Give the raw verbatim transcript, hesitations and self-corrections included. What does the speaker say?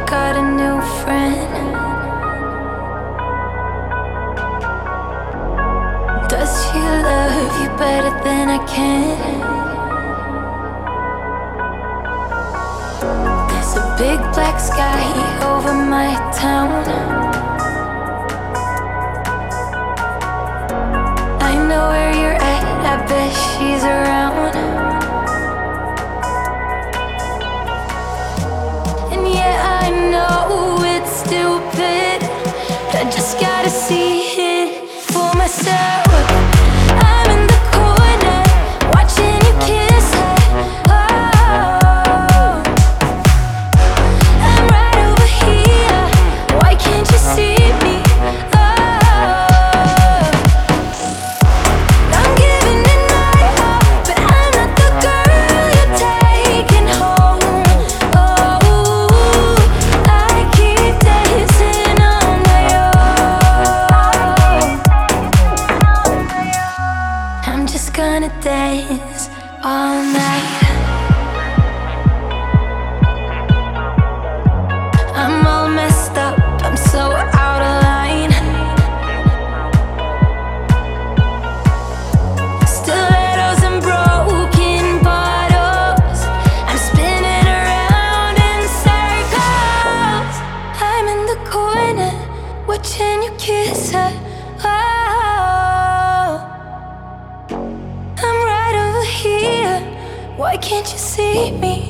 got a new friend. Does she love you better than I can? There's a big black sky over my town. I know where you're at, I bet she's around. And yeah, I know it's stupid, but I just gotta see it for myself. I'm in the corner, watching you kiss her. Oh, I'm right over here, why can't you see me? Oh, I'm giving it my all, but I'm not the girl you're taking home. Oh, I keep dancing on my own. I'm just gonna dance all night. I'm all messed up, I'm so out of line. Stilettos and broken bottles, I'm spinning around in circles. I'm in the corner, watching you kiss her. Oh, I'm right over here, why can't you see me?